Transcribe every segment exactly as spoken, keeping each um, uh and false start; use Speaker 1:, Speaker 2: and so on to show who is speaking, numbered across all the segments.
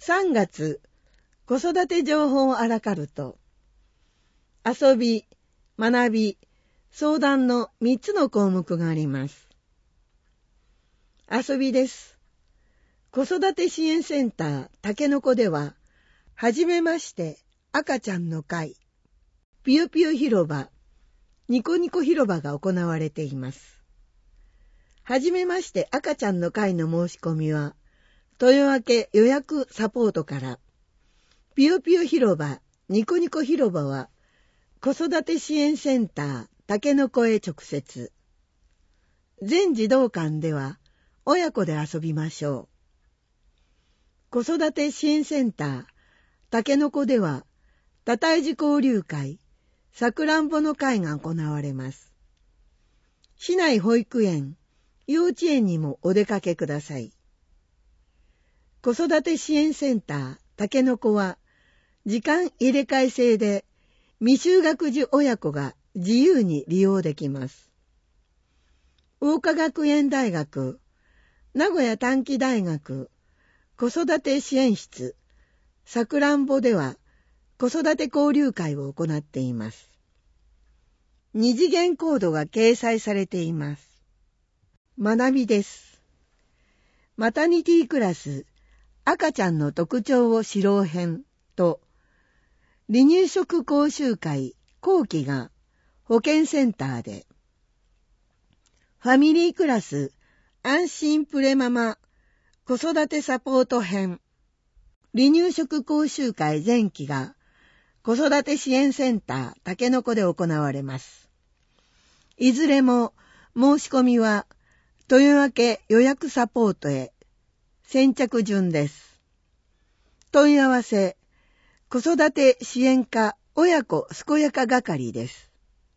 Speaker 1: さんがつ、子育て情報をあらかると、遊び、学び、相談のみっつの項目があります。遊びです。子育て支援センターたけのこでは、はじめまして赤ちゃんの会、ぴよぴよ広場、ニコニコ広場が行われています。はじめまして赤ちゃんの会の申し込みは、豊明予約サポートから、ぴよぴよ広場、ニコニコ広場は、子育て支援センターたけのこへ直接。全児童館では、親子で遊びましょう。子育て支援センターたけのこでは、多胎児交流会、さくらんぼの会が行われます。市内保育園、幼稚園にもお出かけください。子育て支援センターたけのこは、時間入れ替え制で未就学児親子が自由に利用できます。桜花学園大学、名古屋短期大学、子育て支援室、さくらんぼでは子育て交流会を行っています。二次元コードが掲載されています。学びです。マタニティクラス、赤ちゃんの特徴を知ろう編と、離乳食講習会後期が保健センターで、ファミリークラス安心プレママ子育てサポート編、離乳食講習会前期が子育て支援センターたけのこで行われます。いずれも申し込みは豊明予約サポートへ先着順です。問い合わせ、子育て支援課親子健やか係です。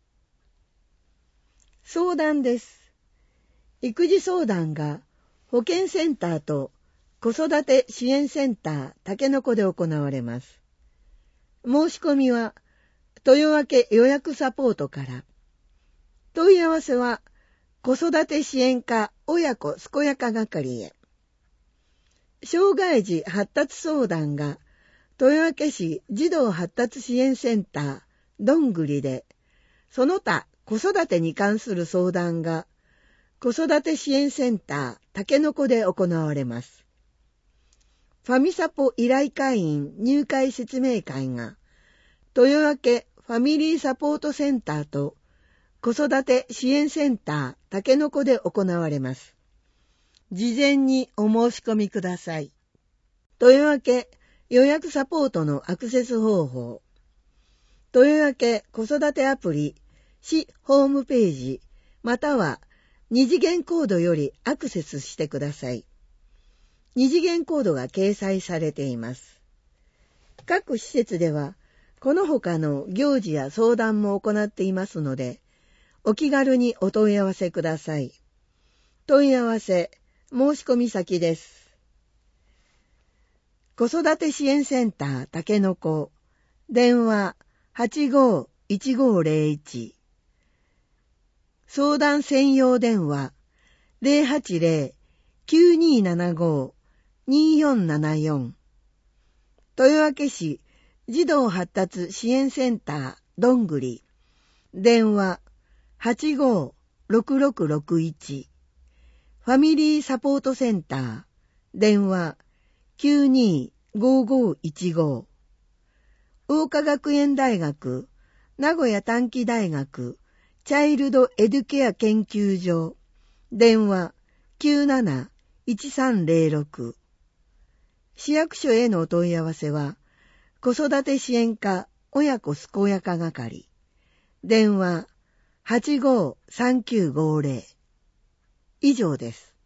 Speaker 1: 相談です。育児相談が保健センターと子育て支援センターたけのこで行われます。申し込みは豊明予約サポートから。問い合わせは子育て支援課親子健やか係へ。障害児発達相談が豊明市児童発達支援センターどんぐりで、その他子育てに関する相談が子育て支援センターたけのこで行われます。ファミサポ依頼会員入会説明会が豊明ファミリーサポートセンターと子育て支援センターたけのこで行われます。事前にお申し込みください。豊明予約サポートのアクセス方法。豊明子育てアプリ市ホームページまたは二次元コードよりアクセスしてください。二次元コードが掲載されています。各施設ではこの他の行事や相談も行っていますので、お気軽にお問い合わせください。問い合わせ、申し込み先です。子育て支援センターたけのこ、電話 はちごーいちごーぜろいち、相談専用電話 ゼロはちゼロ きゅうにーななごー にーよんななよん、豊明市児童発達支援センターどんぐり、電話 はちごーろくろくろくいち、ファミリーサポートセンター、電話 きゅうにーごーごーいちごー、桜花学園大学、名古屋短期大学、チャイルドエデュケア研究所、電話 きゅうなないちさんぜろろく、市役所へのお問い合わせは、子育て支援課親子健やか係、電話 はちごーさんきゅうごーぜろ、以上です。